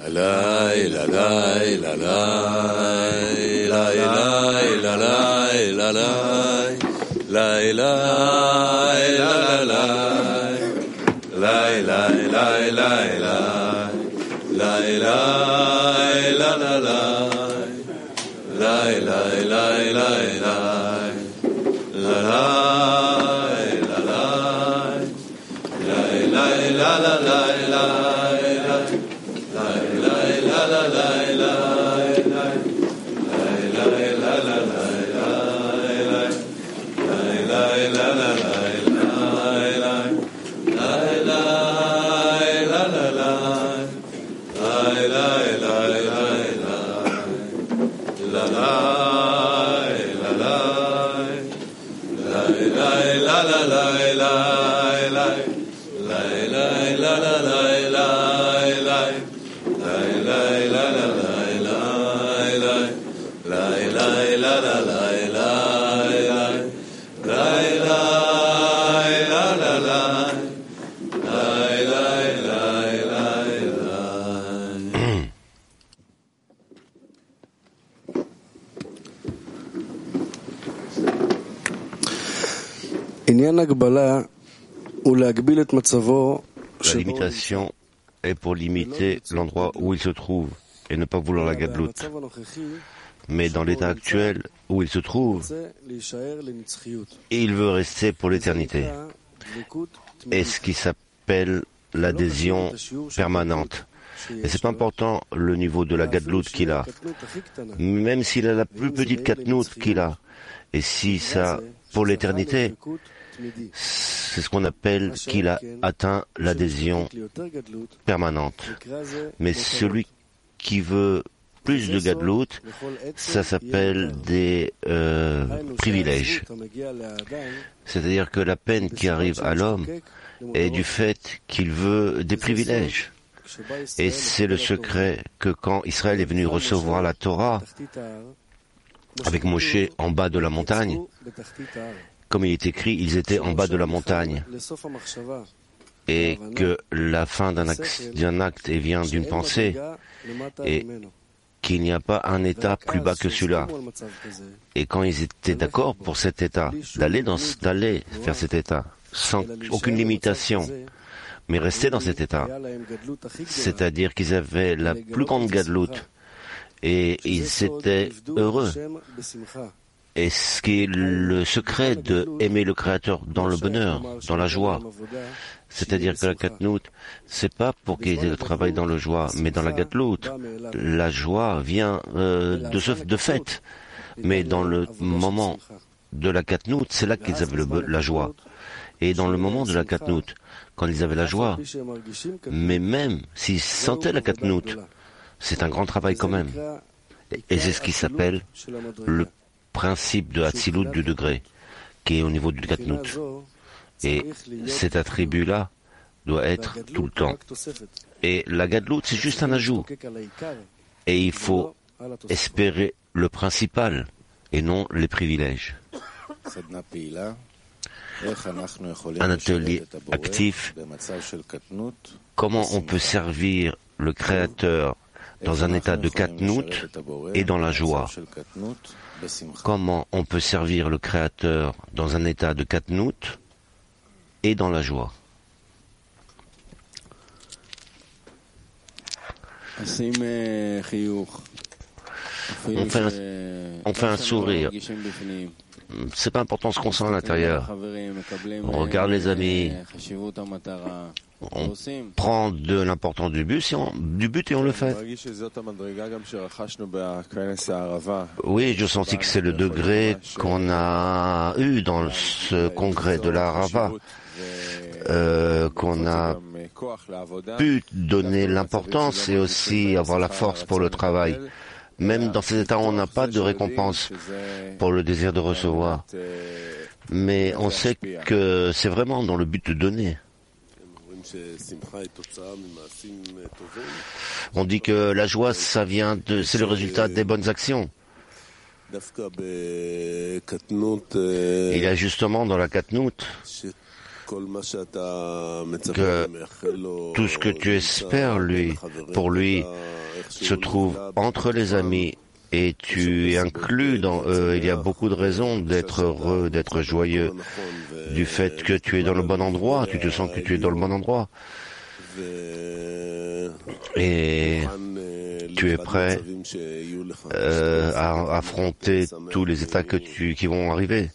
La limitation est pour limiter l'endroit où il se trouve et ne pas vouloir la gadlout. Mais dans l'état actuel où il se trouve, il veut rester pour l'éternité. Et ce qui s'appelle l'adhésion permanente. Et c'est pas important le niveau de la gadlout qu'il a. Même s'il a la plus petite katnout qu'il a. Et si ça, pour l'éternité, c'est ce qu'on appelle qu'il a atteint l'adhésion permanente. Mais celui qui veut plus de gadlout, ça s'appelle des privilèges. C'est-à-dire que la peine qui arrive à l'homme est du fait qu'il veut des privilèges. Et c'est le secret que quand Israël est venu recevoir la Torah, avec Moshe en bas de la montagne, comme il est écrit, ils étaient en bas de la montagne, et que la fin d'un acte vient d'une pensée, et qu'il n'y a pas un état plus bas que celui-là. Et quand ils étaient d'accord pour cet état, d'aller vers cet état, sans aucune limitation, mais rester dans cet état, c'est-à-dire qu'ils avaient la plus grande gadlout, et ils étaient heureux. Et ce qui est le secret de aimer le Créateur dans le bonheur, dans la joie, c'est-à-dire que la katnout, c'est pas pour qu'il y ait le travail dans le joie, mais dans la gadlout, la joie vient de fait. Mais dans le moment de la katnout, c'est là qu'ils avaient la joie. Et dans le moment de la katnout, quand ils avaient la joie, mais même s'ils sentaient la katnout, c'est un grand travail quand même. Et c'est ce qui s'appelle le principe de Hatzilut du degré, qui est au niveau du katnout. Et cet attribut-là doit être tout le temps. Et la gadlout, c'est juste un ajout. Et il faut espérer le principal et non les privilèges. Un atelier actif. Comment on peut servir le Créateur dans un état de katnout et dans la joie? Comment on peut servir le Créateur dans un état de katnout et dans la joie? On fait un sourire. C'est pas important ce qu'on sent à l'intérieur. On regarde les amis. On prend de l'importance du but et on le fait. Oui, je sentis que c'est le degré qu'on a eu dans ce congrès de la Harava, qu'on a pu donner l'importance et aussi avoir la force pour le travail. Même dans ces états, on n'a pas de récompense pour le désir de recevoir. Mais on sait que c'est vraiment dans le but de donner. On dit que la joie, c'est le résultat des bonnes actions. Il y a justement dans la katnout que tout ce que tu espères pour lui se trouve entre les amis et tu inclus dans eux. Il y a beaucoup de raisons d'être heureux, d'être joyeux, du fait que tu es dans le bon endroit, tu te sens que tu es dans le bon endroit. Et tu es prêt à affronter tous les états qui vont arriver.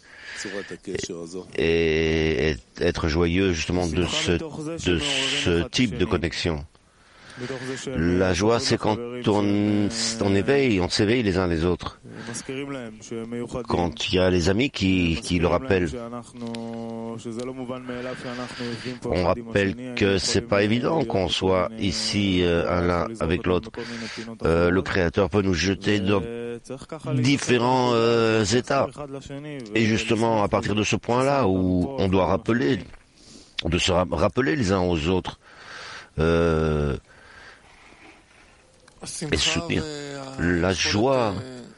Et être joyeux justement de ce type de connexion. La joie, c'est quand on s'éveille les uns les autres. Quand il y a les amis qui le rappellent. On rappelle que c'est pas évident qu'on soit ici l'un avec l'autre. Le Créateur peut nous jeter dans différents états. Et justement, à partir de ce point-là où on doit se rappeler les uns aux autres, et soutenir. La joie,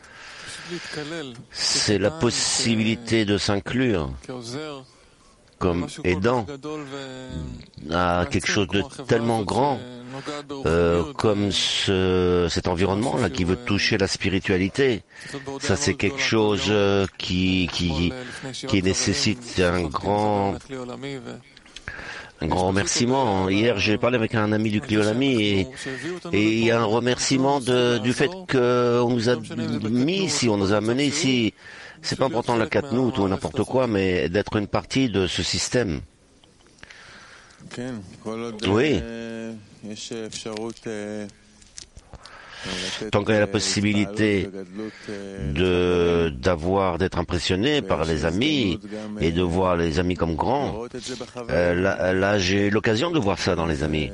c'est la possibilité de s'inclur comme aidant à quelque chose de tellement grand comme cet environnement-là qui veut toucher la spiritualité. Ça, c'est quelque chose qui nécessite un grand remerciement. Hier, j'ai parlé avec un ami du Cliolami et il y a un remerciement du fait qu'on nous a mis ici, on nous a menés ici. C'est pas important la Katnout ou n'importe quoi, mais d'être une partie de ce système. Oui. Tant qu'il y a la possibilité d'être impressionné par les amis et de voir les amis comme grands, là j'ai l'occasion de voir ça dans les amis.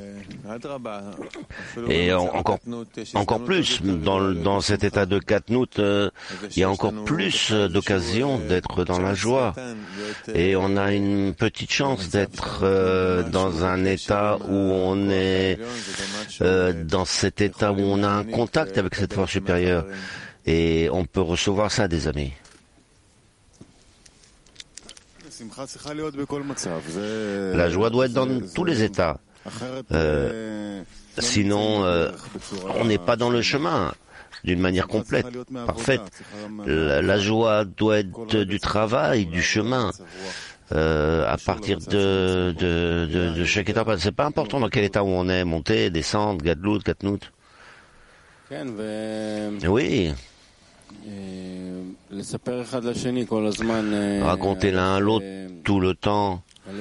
Et encore plus, dans cet état de Katnout, il y a encore plus d'occasions d'être dans la joie. Et on a une petite chance d'être dans un état où on est dans cet état où on a un contact avec cette force supérieure. Et on peut recevoir ça des amis. La joie doit être dans tous les états. Sinon, on n'est pas dans le chemin d'une manière complète, parfaite. La joie doit être du travail, du chemin, à partir de chaque étape. C'est pas important dans quel état où on est, monter, descendre, gadlout, katnout. Oui. Raconter l'un à l'autre tout le temps.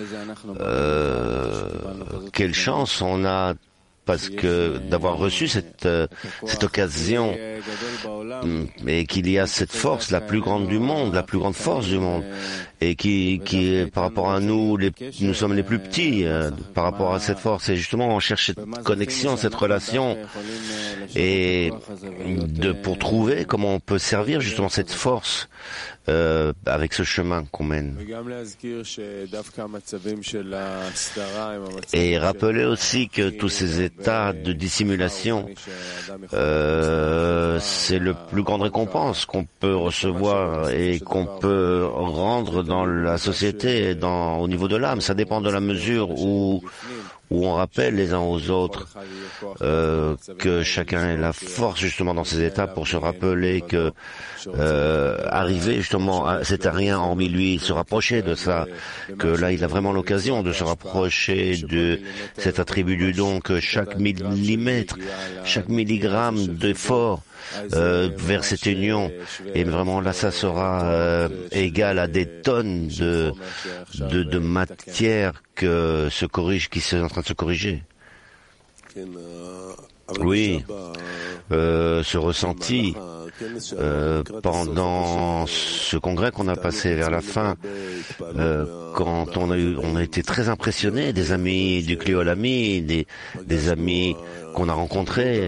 Quelle chance on a parce que d'avoir reçu cette occasion et qu'il y a cette force la plus grande du monde, la plus grande force du monde et qui par rapport à nous nous sommes les plus petits par rapport à cette force et justement on cherche cette connexion, cette relation et pour trouver comment on peut servir justement cette force avec ce chemin qu'on mène. Et rappeler aussi que tous ces états de dissimulation, c'est le plus grande récompense qu'on peut recevoir et qu'on peut rendre dans la société, au niveau de l'âme. Ça dépend de la mesure où on rappelle les uns aux autres que chacun ait la force justement dans ces états pour se rappeler que arriver justement c'était rien hormis lui, se rapprocher de ça, que là il a vraiment l'occasion de se rapprocher de cet attribut du don, que chaque millimètre, chaque milligramme d'effort vers cette union et vraiment là ça sera égal à des tonnes de matière qui sont en train de se corriger. Oui, ce ressenti pendant ce congrès qu'on a passé vers la fin, quand on a été très impressionnés, des amis du Cliolami, des amis qu'on a rencontrés,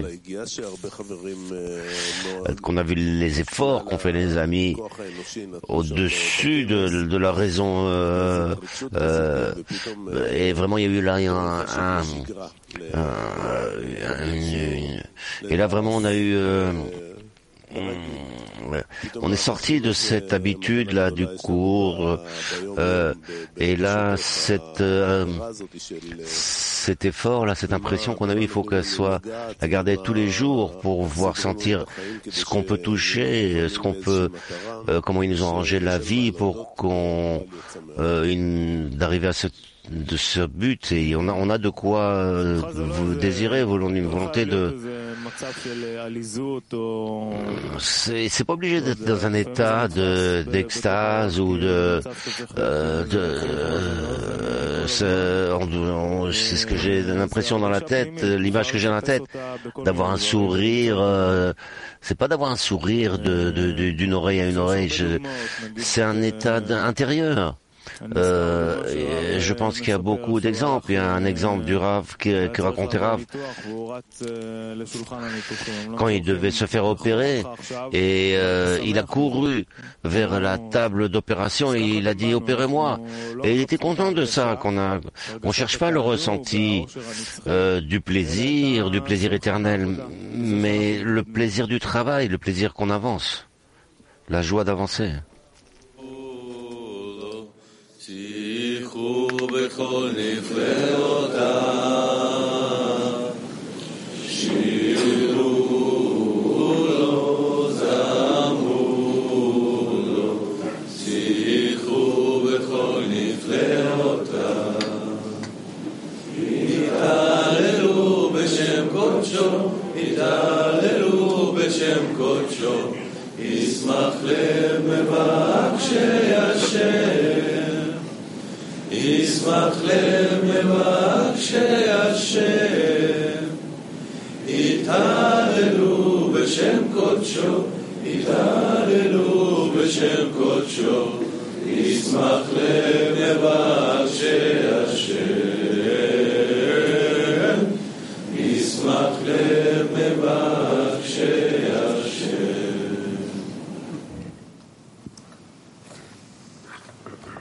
qu'on a vu les efforts qu'ont fait les amis au-dessus de la raison, et vraiment il y a eu là et là vraiment on a eu On est sorti de cette habitude là du cours et là cet effort là, cette impression qu'on a eu, il faut qu'elle soit la garder tous les jours pour voir sentir ce qu'on peut toucher, ce qu'on peut, comment ils nous ont rangé la vie pour qu'on d'arriver à ce but, et on a de quoi vous désirer, une volonté de. C'est pas obligé d'être dans un état d'extase ou c'est ce que j'ai l'impression dans la tête, l'image que j'ai dans la tête, d'avoir un sourire. C'est pas d'avoir un sourire d'une oreille à une oreille. C'est un état intérieur. Je pense qu'il y a beaucoup d'exemples. Il y a un exemple du Rav que racontait Rav quand il devait se faire opérer et il a couru vers la table d'opération et il a dit opérez-moi, et il était content de ça. On cherche pas le ressenti du plaisir éternel, mais le plaisir du travail, le plaisir qu'on avance, la joie d'avancer. שיחו בכל נפלאותיו, שירו לו, זמרו לו, שיחו בכל נפלאותיו, יתהללו בשם קודשו, יתהללו בשם קודשו, ישמח לב מבקשי השם, ישמח לב מבקשי השם, יתהללו בשם קודשו, יתהללו בשם קודשו, ישמח לב מבקשי השם, ישמח לב מבקשי